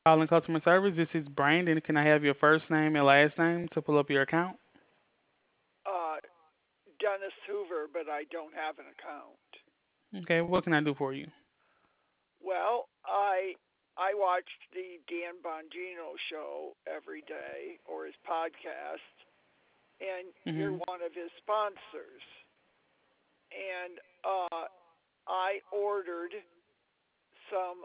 Calling customer service. This is Brandon. Can I have your first name and last name to pull up your account? Uh, Dennis Hoover, but I don't have an account. Okay, what can I do for you? Well, I watch the Dan Bongino show every day or his podcast, and you're Mhm. one of his sponsors. And I ordered some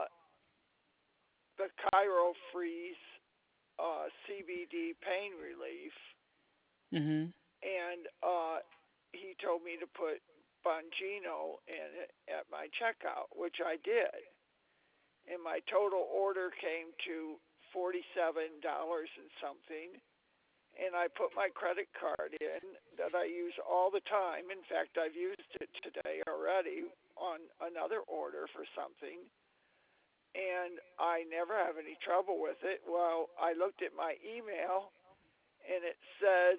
the Cairo Freeze CBD pain relief, Mhm. and he told me to put Bongino in it at my checkout, which I did. And my total order came to $47 and something. And I put my credit card in that I use all the time. In fact, I've used it today already on another order for something, and I never have any trouble with it. Well, I looked at my email, and it said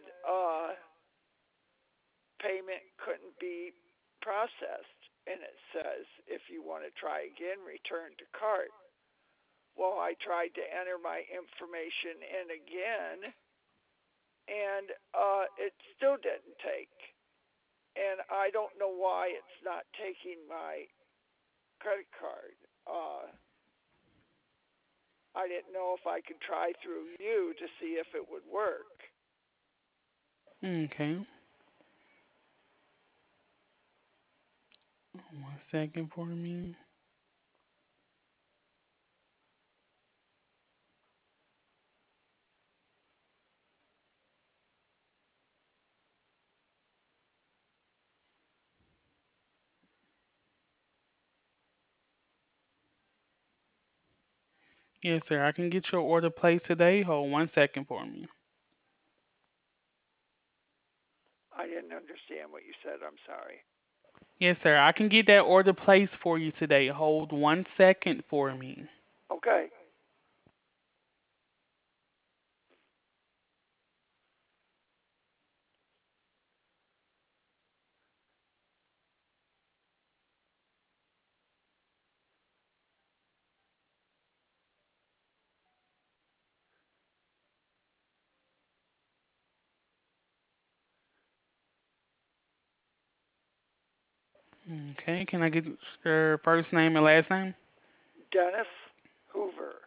payment couldn't be processed. And it says, if you want to try again, return to cart. Well, I tried to enter my information in again, and it still didn't take. And I don't know why it's not taking my credit card. I didn't know if I could try through you to see if it would work. Okay. 1 second for me. Yes, sir. I can get your order placed today. Hold 1 second for me. I didn't understand what you said. I'm sorry. Yes, sir. I can get that order placed for you today. Hold 1 second for me. Okay. Okay. Can I get your first name and last name? Dennis Hoover.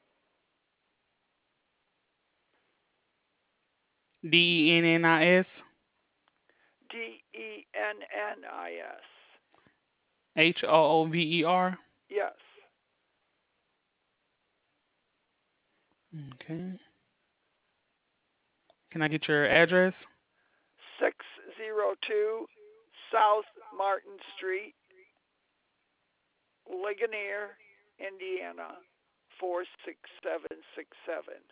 Dennis. Dennis. Hoover. Yes. Okay. Can I get your address? 602 South Martin Street, Ligonier, Indiana, 46767.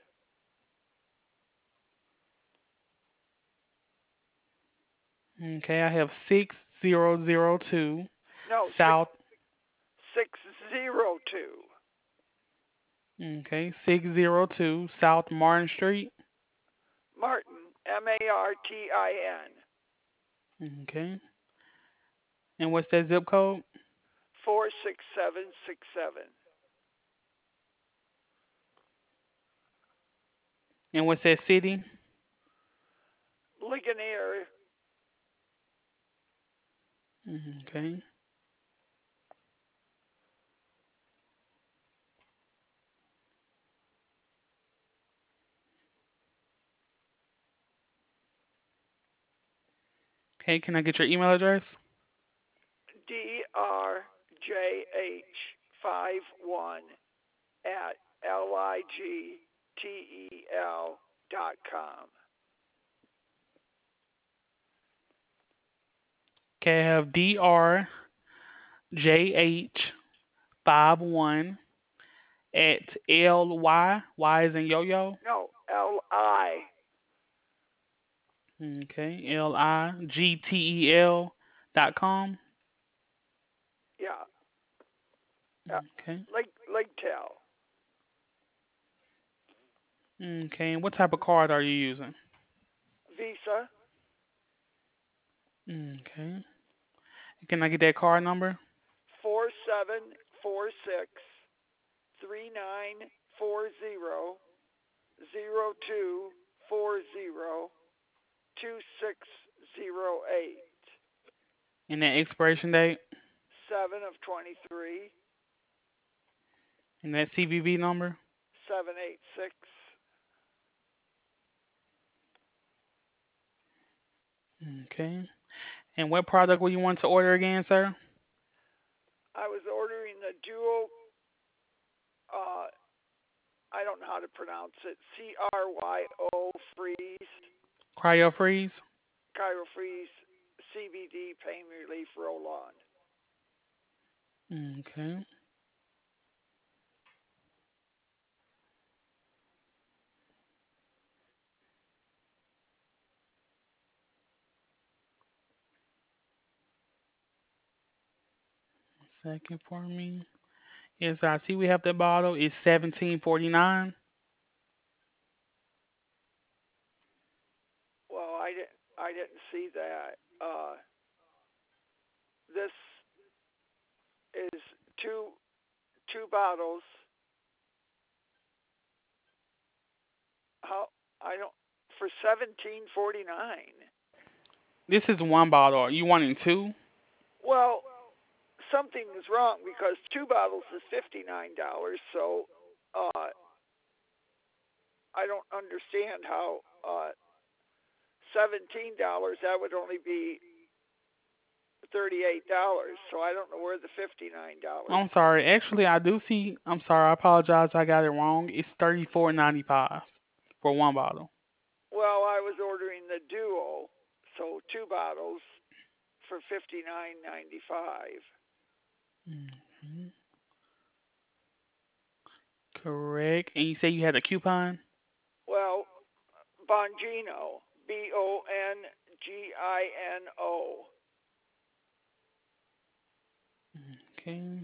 Okay, I have 6002 No, South. 602 Okay, 602 South Martin Street. Martin, Martin, Okay, and what's that zip code? 46767. And what's that city? Ligonier. Okay, okay, can I get your email address? DRJH51 at ligtel.com. Okay, I have DRJH51 at LY. Y is in yo yo. No, LI. Okay, LIGTEL.com. Yeah, uh, Okay, Ligtel. okay, and what type of card are you using? Visa Okay, can I get that card number? 474639 02402608. And that expiration date 7 of 23. and that CVV number. 786. Okay. And what product will you want to order again, sir? I was ordering the duo. Uh, I don't know how to pronounce it. CRYO freeze, Cryo freeze. Cryo freeze, CBD pain relief roll-on. Okay. Second for me. Yes, I see we have the bottle. It's 17.49. Well, I didn't see that. This is two bottles. How I don't for 17.49. This is one bottle. Are you wanting two? Well, something is wrong because two bottles is $59. So I don't understand how $17 that would only be $38. So I don't know where the $59. I'm sorry. Actually, I do see. I'm sorry. I apologize. I got it wrong. It's 34.95 for one bottle. Well, I was ordering the duo, so two bottles for $59.95. Mhm. Correct. And you say you had a coupon? Well, Bongino, Bongino. Okay.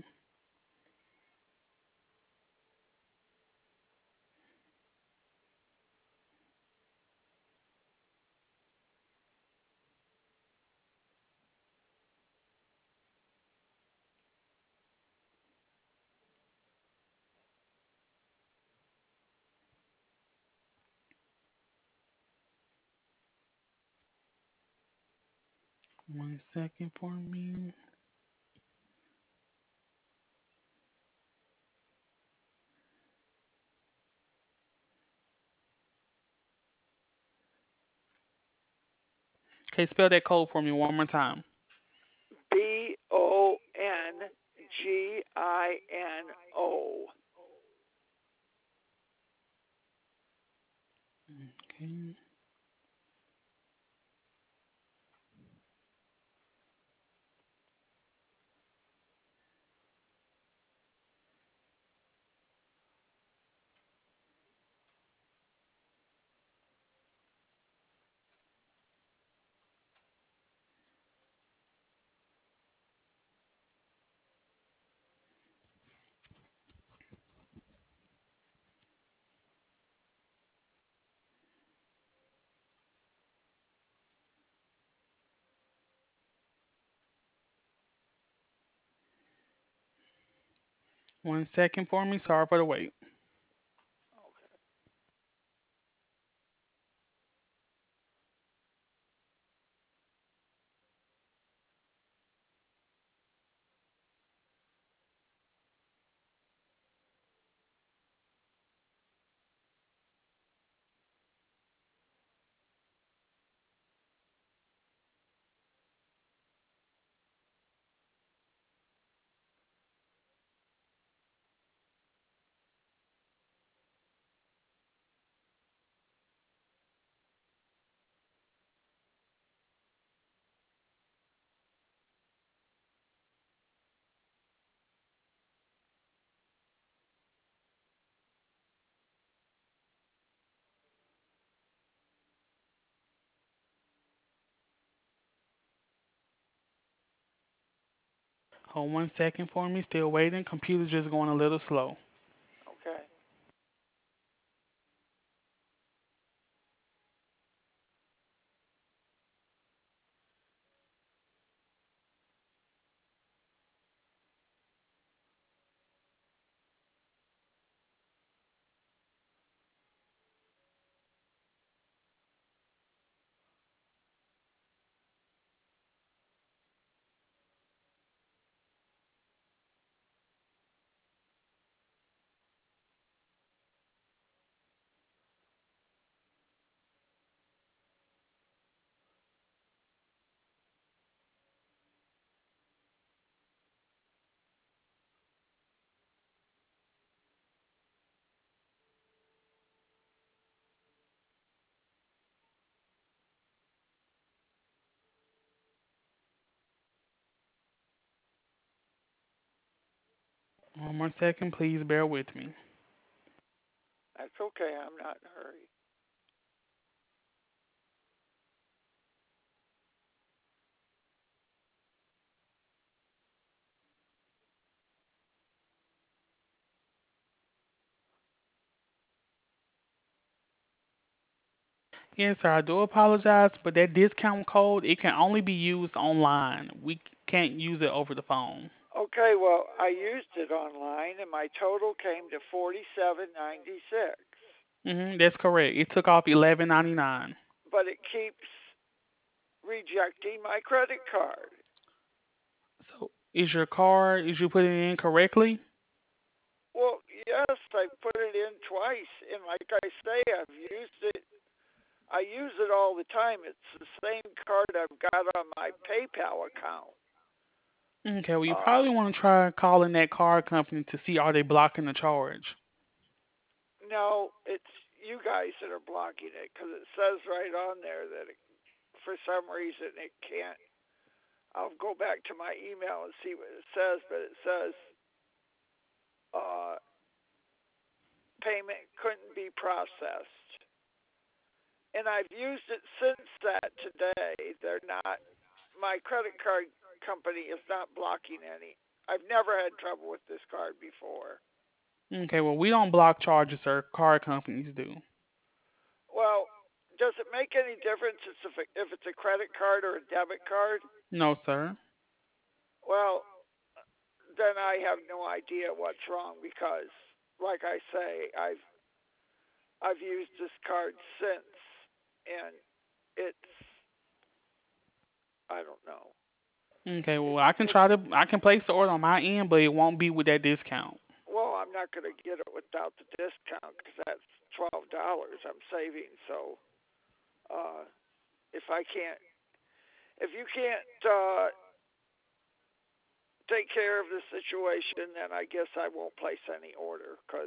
1 second for me. Okay, spell that code for me one more time. Bongino. Okay. 1 second for me. Sorry for the wait. Okay. Hold 1 second for me. Still waiting. Computer's just going a little slow. Okay. One more second, please bear with me. That's okay. I'm not in a hurry. Yes, sir, I do apologize, but that discount code, it can only be used online. We can't use it over the phone. Okay, well, I used it online and my total came to 47.96, That's correct. It took off 11.99. but it keeps rejecting my credit card. So, is you put it in correctly? Well, yes, I put it in twice, and like I say, I've used it. I use it all the time. It's the same card I've got on my PayPal account. Okay, well, you Uh, probably want to try calling that car company to see are they blocking the charge. no, it's you guys that are blocking it because it says right on there that for some reason it can't. I'll go back to my email and see what it says, but it says uh, payment couldn't be processed. And I've used it since that today. They're not, my credit card company is not blocking any. I've never had trouble with this card before. Okay, well, we don't block charges, sir. Car companies do. Well, does it make any difference if it's a credit card or a debit card? No, sir. Well, then I have no idea what's wrong because, like I say, I've used this card since, and it's I don't know. Okay, well, It's I can place the order on my end, but it won't be with that discount. well, I'm not going to get it without the discount because that's $12 I'm saving. So, uh, if I can't, if you can't take care of the situation, then I guess I won't place any order because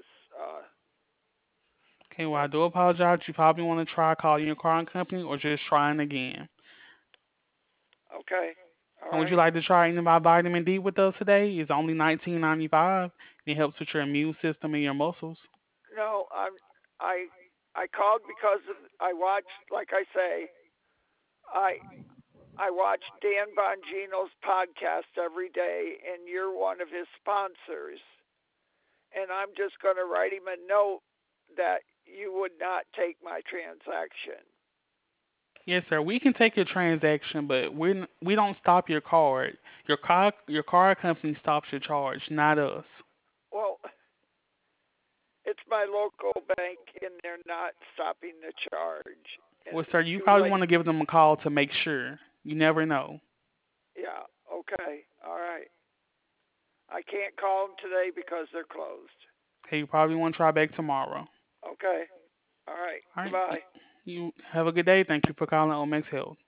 Okay, well, I that's do apologize. You probably want to try calling your car company or just trying again. okay. All And would you right. like to try any of our vitamin D with us today? It's only 19.95. It helps with your immune system and your muscles. No, I I called because I watched, like I say, I I watch Dan Bongino's podcast every day, and you're one of his sponsors. And I'm just going to write him a note that you would not take my transaction. Yes, sir. We can take your transaction, but we don't stop your card. Your card company stops your charge, not us. Well, it's my local bank, and they're not stopping the charge. And Well, it's sir, you too probably late. want to give them a call to make sure. You never know. Yeah, okay, all right. I can't call them today because they're closed. Okay, you probably want to try back tomorrow. Okay, all right. All right. Goodbye. You have a good day. Thank you for calling Omex Health.